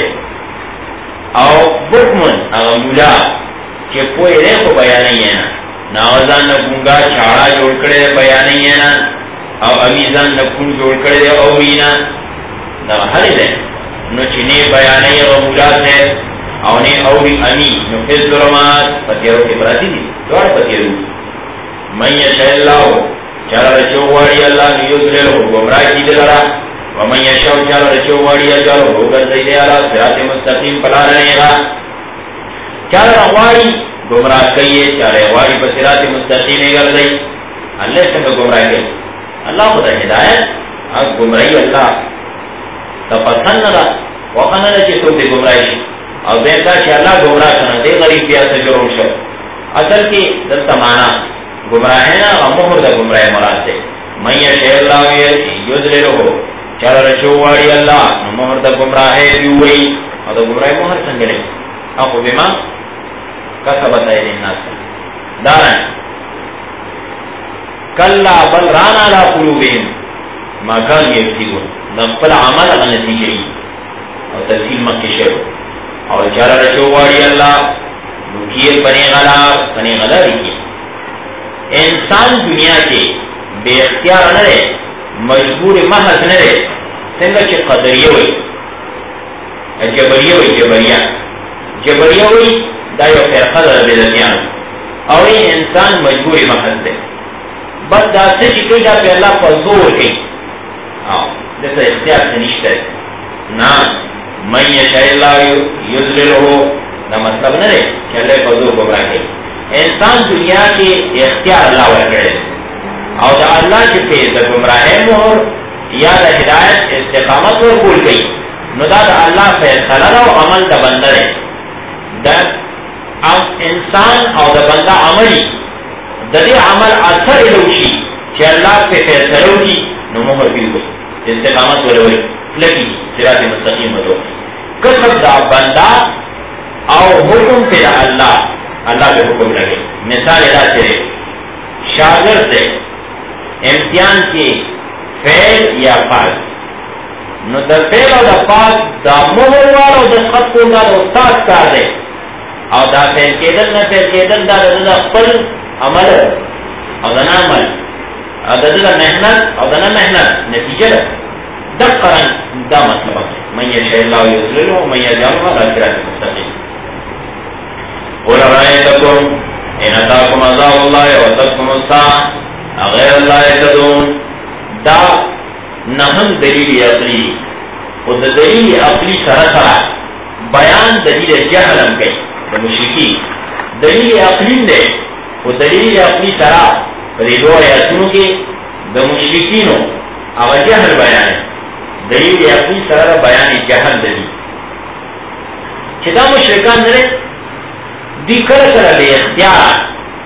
او بکمن اگا مولا چی کوئی رے کو بیانی ہے نا ناوزان نگونگا چاڑا جوڑ کرے بیانی ہے نا او امیزان نکون جوڑ کرے اورینا نا حلی دے نو چینے بیانی اگا مولا سے او نے اوری امی نو فی ظلمات پتیرو کے براتی دی دوار پتیرو من یشاء اللہ چالا رچو واری اللہ نیوزلو گمراہ کی دلرا ومن یشاء چالا رچو واری اللہ ہوگر زیدے اللہ صراط مستقیم پلا رہے گا چالا رغواری گمراہ کئیے چالا واری پر صراط مستقیم گر دی اللہ سنگا گمراہ کئی اللہ خدا ہدایت اب گمراہی اللہ تپسن ندا وقنا لچے سوتے گمراہی اور دیکھا کہ اللہ گمراہ کرنا دے غریب پیا سے جرم شو اصل کی دلتا مانا گمراہ ہے نا مہر دا گمراہ مراد سے من یشاء اللہ یضللہ چل رچو واری اللہ مہر دا گمراہ ہے بیوئی اور دا گمراہ مہر سنگلے اخو بما کسبت ایدی الناس دارن کلا بل رانا لا قلوبہم ما کان یکسبون نقبل عمل نتیجہ اور تفصیل مکی شروع اور چارا رچو واری اللہ نکیر بنی غلا بنی غلا رکی انسان دنیا کے بے اختیار نہ رہے مجبور محض نہ رہے سنگا چی قدریہ ہوئی جبریہ ہوئی جبریہ جبریہ ہوئی دا یو فرقہ دا بیدتیان اور یہ انسان مجبور محض دے بس دا سے چکے دا پہ اللہ پر زور گئی جیسا اختیار سے نشتہ ہے نا من یشاء اللہ یضللہ دا مطلب نہ رہے کہ اللہ فضول گمراہ ہے انسان دنیا کے اختیار اللہ ورکڑے اور دا اللہ چکے دا گمراہ مہر یا دا ہدایت استقامت اور بول گئی نو دا دا اللہ فیصلہ و عمل دا بندہ ہے دا انسان اور دا بندہ عملی دا دی عمل اثر الوشی کہ اللہ پہ فیصلہ ہوگی نو مہر بھی ہوئی استقامت ولولی لگی صراط مستقیم ہو کسب دا بندہ او حکم پہ اللہ اللہ کے حکم لگے مثال ادا سے شاگرد سے امتحان کی فعل یا فعل نو دا فعل او دا فعل دا مہر والا او دا خط کو دا استاد کار دے او دا فعل کیدل نا فعل کیدل دا دا خپل عمل او دا نا عمل او دا دا محنت او دا نا محنت نتیجہ دا دقرن دا مطلب ہے من یشاء اللہ یضللہ ومن یجعلہ علی صراط مستقیم قل رأيتكم إن أتاكم عذاب الله وأتتكم الساعة أغير الله تدعون. دا نهم دلیل عقلی و دا دلیل عقلی سره سره بیان دلیل جهلم کئی دا مشرکی دلیل عقلی دے و دلیل عقلی سره ریدو آیاتونو کے دا مشرکینو اغا جهل بیان دلیل عقلی سره بیان جهل دلیل چه دا مشرکان نرے دی کل کل بے اختیار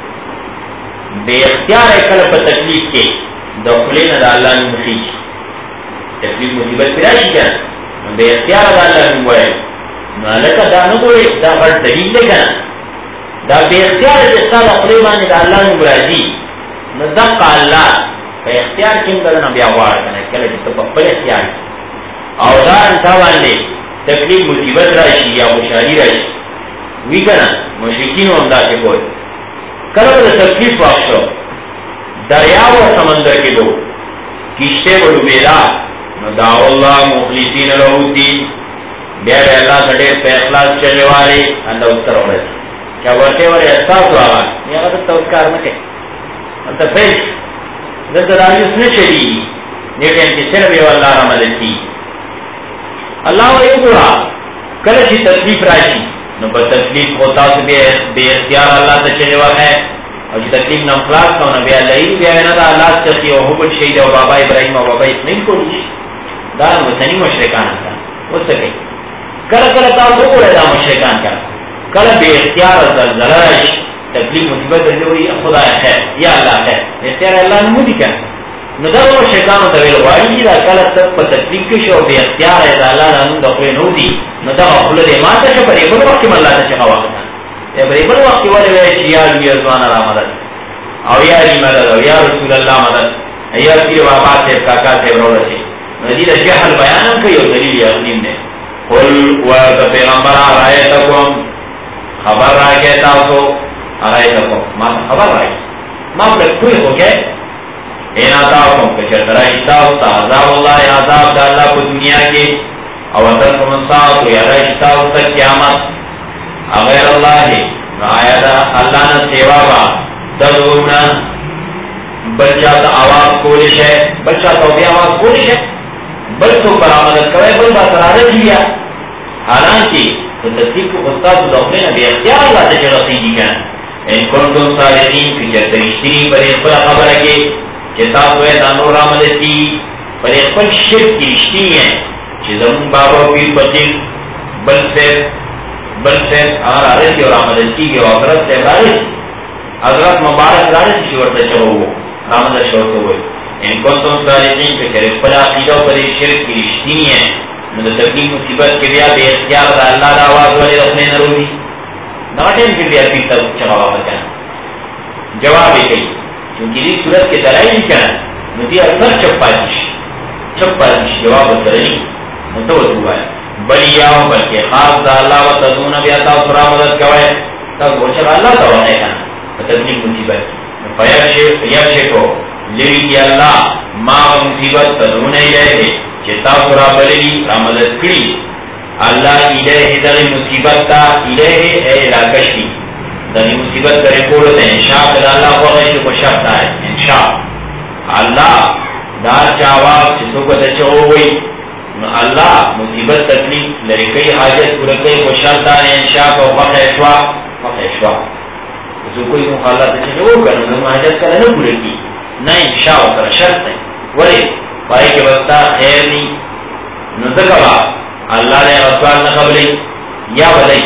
بے اختیار کل پا تکلیف کے دا خلین دا اللہ نمخیج تکلیف مصیبت پر آشی کنا بے اختیار دا اللہ نموائے نالکا دا نگوئے دا غر دلیل لے کنا دا بے اختیار جستا دا خلیبانی دا اللہ نمرازی ندقا اللہ پا اختیار کم کرنا بیاوار کنا کل جستا پا پل اختیار او دا انتاوان لے تکلیف مصیبت راشی یا مشاری راشی وی کنا مشرکین و امداد کے کوئی کرو دا تکلیف واقشو دریاو و سمندر کے دو کشتے و ڈوبیلا ندعو اللہ مخلصین لہو الدین بیا بیا اللہ سڑے پہ اخلاص چلے والے اللہ اتر عورت کیا ورتے ورے احساس ہو آگا یہ غلط توسکار مکے انتا فیش دلتا داری اس نے چلی لیکن کی صرف یہ اللہ را مدد کی اللہ و ایک گوڑا کلشی تکلیف راشی نو پر تکلیف ہوتا سے بے اختیار اللہ تا چلے والا ہے اور یہ تکلیف نمفلاس کا ہونا بے اللہ ہی بے آئینا دا اللہ چلتی و حبت شہید و بابا ابراہیم و بابا اسمین کو لیش دار وطنی مشرکان ہوتا اس سکے کل کل تاو تو کوڑے دا مشرکان کا کل بے اختیار زلزلش تکلیف مصیبت رہی ہوئی خدا ہے یا اللہ ہے اختیار اللہ نمو دی کیا ندر و شیطان و طویل واری جی دا کل تب پر تکلیف کش و بے اختیار ہے دا اللہ نمو دخوی نو دی ندر و خلد ایمان تا شا پر ایبن وقت من اللہ تا شا وقتا پر ایبن وقت والے ویش یا علی ازوان را مدد او یا علی مدد او یا رسول اللہ مدد یا پیر بابا سے کاکا سے برو رسی ندید جہل بیانم کئی و دلیل اقلیم نے قل وارد پیغمبر آرائیتکم خبر را کہتا ہو آرائیتکم ما خبر رائی ما پر کوئی ہو گئے این آتاکم کچر رائشتا ہوتا عذاب اللہ عذاب دا اللہ کو دنیا کے اوترکم انساؤ تو یا رائشتا ہوتا قیامت اغیر اللہ ہے آیا دا اللہ نا سیوا با تدورنا بلچہ تا آواز کولش ہے بلچہ تا بھی آواز کولش ہے بل تو برآمدت کوئے بل با سرارت لیا حالانکہ تو تصدیق کو خستہ تو دخلے نبی اختیار اللہ تا جگہ سیدی کنا ان کنتم صالحین کی جرد رشتینی پر اخبر خبر ہے کتاب ہوئے دانور آمدت کی پر اخبر شرک کی رشتینی ہے چیزم بابا پیر پتل بل سے بل سے آر آرس کی اور آمدت کی گئے حضرت سے رارس حضرت مبارک رارس شورت شروع ہو آمدت شورت ہوئے ان کنتم صالحین کہ شرک پر عقیدہ پر شرک کی رشتینی ہے مدد تکلیف مصیبت کے بیا بے اختیار دا اللہ دا آواز والے رکھنے نہ روی ناٹین کے بیا پیر تک چڑھا بچانا جواب ہے کئی کیونکہ یہ صورت کے دلائی نہیں کہنا مجھے اکثر چپا دیش چپا دیش جواب اترنی متوجہ ہوا ہے بلی آؤ بلکہ خاص دا اللہ و تدون بیاتا و سرا مدد کوئے تب وہ چکا اللہ دا وقت کہنا تکلیف مصیبت فیرشے کو لیوی کی اللہ ما مصیبت تدون الہے چتا سرا بلی را مدد کری اللہ الہے در مصیبت تا الہے اے لاکشی در مصیبت کرے کوڑتا ہے انشاء کدا اللہ وغیش کو شرطا ہے انشاء اللہ دار چاواز چسو کو دچو ہوئی اللہ مصیبت تکلیف لرکئی حاجت پورکئی کو شرطا ہے انشاء کو فقیشوا فقیشوا اسو کوئی مخالات چلے وہ کرنا حاجت کا نہیں پورکی نہ انشاء کر شرط ہے ولی پائی کے وقتا خیر نہیں نزدکوا اللہ نے رسول نہ قبلی یا ولی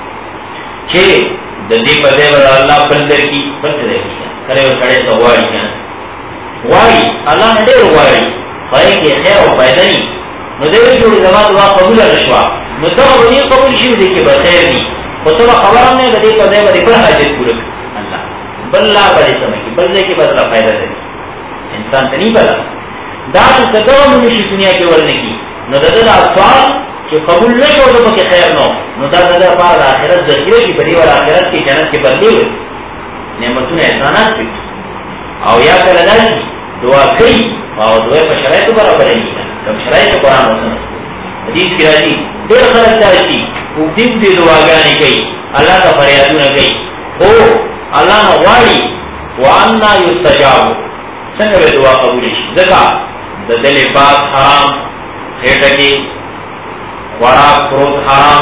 چھے ددی پدے ولا اللہ پندر کی پندر کی کرے وہ کڑے تو واری کیا واری اللہ نے دیر واری پائی کے خیر و فائدہ نہیں ندیوی جو زمان دعا قبول رشوا نتوہ ونی قبول شیو دیکھے بخیر نہیں خطبہ خبران نے ددی پدے ولی پر حاجت پورک اللہ بلّہ بڑے سمجھی بلّے کے بدلہ فائدہ دے انسان تو نہیں بلا دار تدور منشی دنیا کے ورنے کی ندر اطفال کہ قبول نہیں ہو تو کہ خیر نو ندر ندر پار آخرت ذخیرے کی بڑی اور آخرت کی جنت کے بدلے ہوئے نعمتوں نے احسانات کی او یا کر ادا کی دعا کئی اور دعا پر شرائط تو برابر نہیں تھا کم شرائط تو قرآن ہوتا حدیث کی راجی دیر خلق چاہتی وہ دن بھی دعا گانے گئی اللہ کا فریادونه کوي او الله نه غواړي وانا یستجاب څنګه به دعا قبول شي ځکه د دې لباس حرام خېټه کې خوراک پروت حرام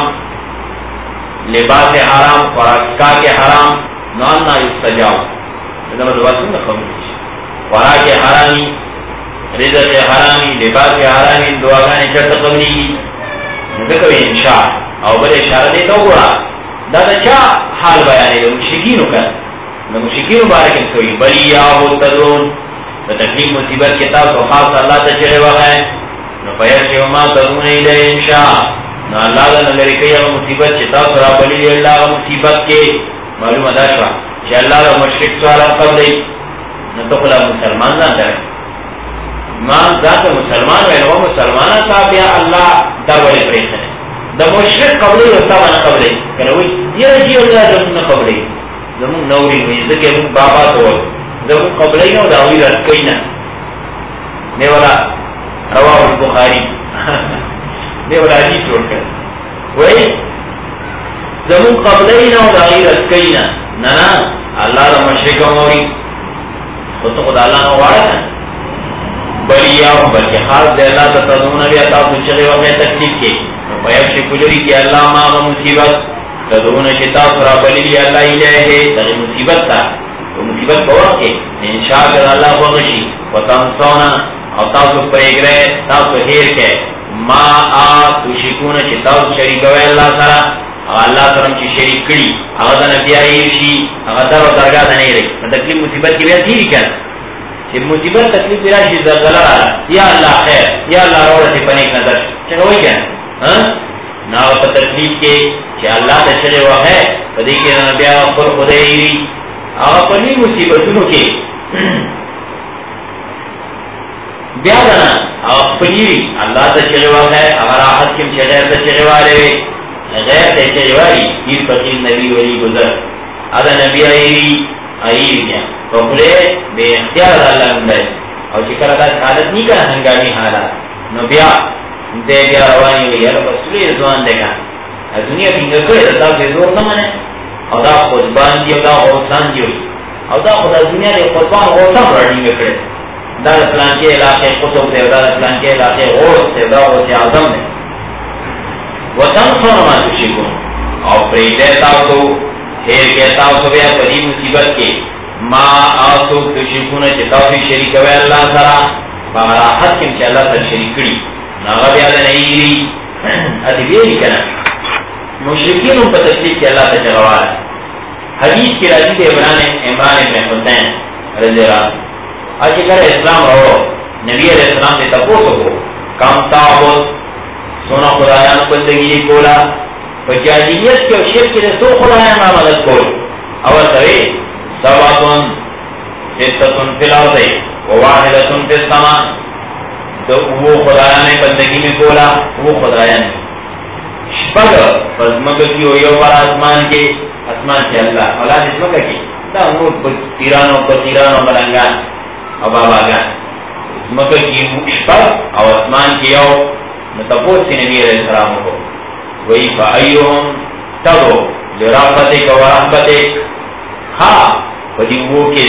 لباس حرام خوراک کا کے حرام نانا یستجاب دا دعا څنګه قبول شي خوراک حرامي رزق حرامي لباس حرامي دعاګانې چرته قبليږي ځکه انشاء او بل اشاره دې ته وګوره دا د چا حال بیانې د مشرکینو کړه د مشرکینو باره کې کوي بلی یا هو تدون د تکلیف مصیبت کې تاسو خاص الله ته چره وغه نو پیر چې ما تدون اله انشاء نو الله د لری کوي هغه مصیبت چې تاسو را بلی الله هغه مصیبت کې معلومه ده چې الله د مشرک سوال قبلې نو ته خلا مسلمان نه ده ما ذات مسلمان وي نو مسلمانان صاحب یا الله دا وړي پرېښه د مشرک قبلې او تابانه قبلې کنه وي یو یو دا نه قبلې زمون نوري وي ځکه موږ بابا ته وایو زمون قبلې نو دا وی راکینا نه ولا رواه البخاري نه ولا حدیث ورکړ وای زمون قبلې نو دا وی راکینا نه نه الله د مشرک موري خو ته خدای الله نو وایي بلیا بلکہ خاص دے اللہ تا تدون بیا تاسو چلے وقت تکلیف کے پیب سے کلری کی اللہ ماغ مصیبت تدون چتا سرا بلی اللہ الہے تغی مصیبت تا تو مصیبت بورا کے انشاء کر اللہ بغشی و تنسونا او تاسو پریگ رہے تاسو حیر کے ما آ تشکون چتا شریکوے اللہ سرا اللہ سرم چی شریک کری اغدن بیائی شی اغدر و درگاہ دنی رہی تکلیف مصیبت کی بیا تیری کر کہ مصیبت تکلیف میرا شی زلزلہ یا اللہ خیر یا اللہ روڑا سے پنیک نظر چکا ہوئی کیا نا وقت تکلیف کے کہ اللہ تا چلے وہ ہے پدی کے نبیاء خور خدایری آقا پنی مصیبتونو کے بیادنا آقا پنیری اللہ تا چلے وہ ہے اگر آحد کم چلے تا چلے والے غیر تا چلے والی پیر فقیر نبی ولی گزر آدھا نبی آئیری آئیر کیا کپڑے بے اختیار اللہ اندر اور شکر ادا حالت نہیں کرا ہنگامی حالات نو بیا دے بیا روانی ہوئی ہے رسولی رضوان دے گا دنیا کی انگر کوئی رضا بے زور نمانے او دا خودبان دی او دا غوثان دی ہوئی او دا خدا دنیا دے خودبان غوثان رڑنی میں کرے دا اسلام کے علاقے قطب دے دا اسلام کے علاقے غوث دے دا غوث عظم دے وطن سونما تشکو اور پریدے تاوتو خیر کہتا ہو سو بیا پری مصیبت کے ما آسو تشکون چتاوی شریک وی اللہ سرا بارا حد کم چا اللہ سر شریک کری ناغا بیادا نئیری ادبیری کنا مشرکین ان پر تشریک کی اللہ سر چگوارا حدیث کی راجی دے عمران عمران ابن حسین رضی اللہ آجی کر اسلام رو نبی علیہ السلام نے تپوسو کو کام تاوت سونا خدایان بندگی کولا فجاہلیت کے شرک کے سو خدایان مدد کول اول سوے سبعتن ستتن فی الارض وواحدتن فی السماء تو وہ خدایان بندگی میں کولا وہ خدایان شپگ فزمک کی ہوئی اوپر آسمان کے آسمان سے اللہ اولاد اسمک کی تا نور تیرانو بطیرانو ملنگان او باباگان اسمک کی شپگ او آسمان کی یو متبوت سی نبی علیہ السلام کو وہی فائیوہم تبو لرابتک و رحبتک ہاں وہی وہ کے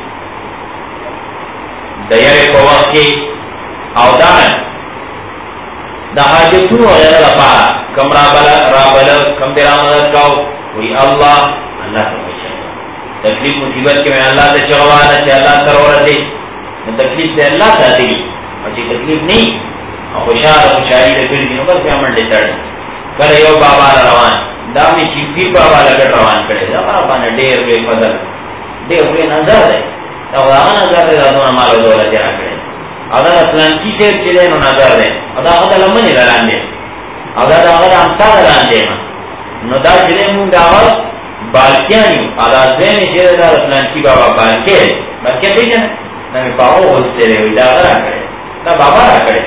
دیر کو وقت کی اودان دا حاجتون وغیرہ لپارا کم رابلا رابلا کم تیرا مدد کاؤ وہی اللہ اللہ سمجھا تکلیف مصیبت کے میں اللہ سے چغوانا چاہے اللہ سرورتے تکلیف سے اللہ چاہتے گی اور چی تکلیف نہیں خوشحال خوشحالی دے پھر دنوں پر پیامن دے چڑھ کر یو بابا روان دامی چی پیر بابا لگر روان کرے دا بابا نے دیر بے فضل دیر بے نظر دے دا خدا نظر دے دا دونا مالو دولا جرا کرے ادا اسلام کی شیر چلے نو نظر دے ادا ادا لمنی لران دے ادا دا ادا امتا لران دے نو دا چلے مون دا غد بالکیانی ادا زین شیر دا اسلام کی بابا بالکے بالکے دیجن نمی پاہو غلستے رہے ہوئی دا غرا کرے دا بابا را کرے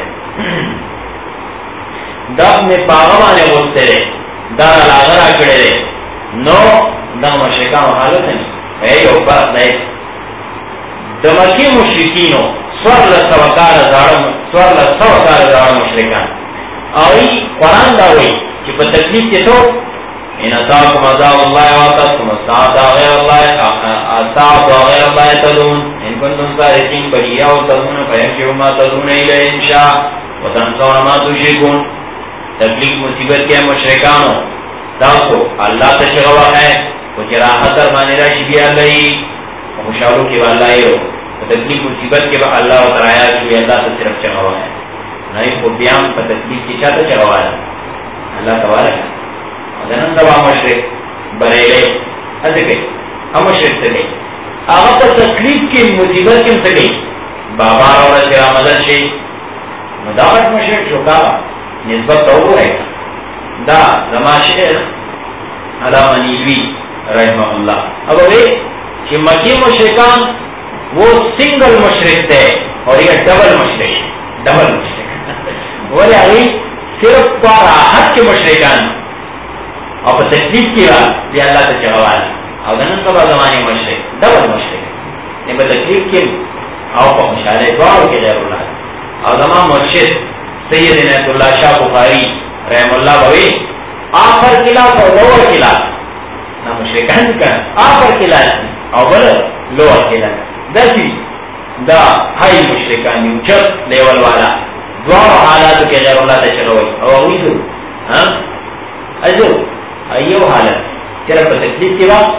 دا اپنے پاغوانے غلستے رہے دا را غرا کرے رہے نو دا مشرکان و حالت نہیں اے یو فرق دے دمکی مشرکینو سور لسوکار زارم سور لسوکار زارم مشرکان آئی قرآن دا ہوئی کہ پا تکلیف کے تو ان اتاکم عذاب اللہ واتتکم الساعة غیر اللہ الساعة غیر اللہ تدون ان کنتم صادقین فإیاه تدون فینفع ما تدون الیہ ان شاء وتنسون ما تشرکون. تکلیف مصیبت کے مشرکانو تاسو اللہ تشغوا ہے وہ جراحت مانی راشی بھی اللہ خوشحالو کی واللہ ہو تکلیف مصیبت کے بعد اللہ وطرایا کی اللہ سے صرف چغوا ہے نہیں کو بیام پر تکلیف کی چاہتا چغوا ہے اللہ تبارک ہے. دنن سبا مشرک بریلے ادھکے ہم مشرک سے گئی آغا پر تکلیف کی مصیبت کم سے گئی بابا روڑا چرا مدد شی مداوت مشرک شکا نسبت تو ہے دا زما شیخ علامہ نیلوی رحمہ اللہ. اب اوے کہ مکی مشرکان وہ سنگل مشرک تھے اور یہ ڈبل مشرک ڈبل مشرک بولے ابھی صرف راحت کے مشرکان اور تکلیف کی بات یہ اللہ سے چوال اور دنن سبا زمانے مشرک ڈبل مشرک یہ تکلیف کی اور مشارے دوار کے غیر اللہ اور زمان مرشد سید نعت اللہ شاہ بخاری رحم اللہ بھوی آخر قلعہ اور لوور قلعہ نہ مشرکان کا آخر قلعہ اور بل لوور قلعہ دسی دا ہائی مشرکان اونچت لیول والا دوار حالات کے غیر اللہ سے چلوئی اور اویدو ہاں ایسو ایو حالت چرا پر تکلیف کی بات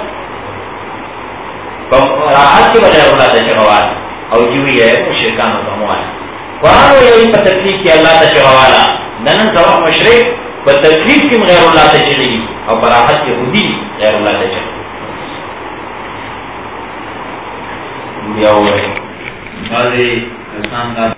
راحت کے بغیر اللہ سے چلوال اور جوئی ہے مشرکان و دموال قرآن و یہی پر تکلیف کی اللہ سے چلوالا ننن سبق مشرک پر تکلیف کی غیر اللہ سے چلی اور پر راحت کی خودی غیر اللہ سے چلی یا ہوئے بعضی انسان کا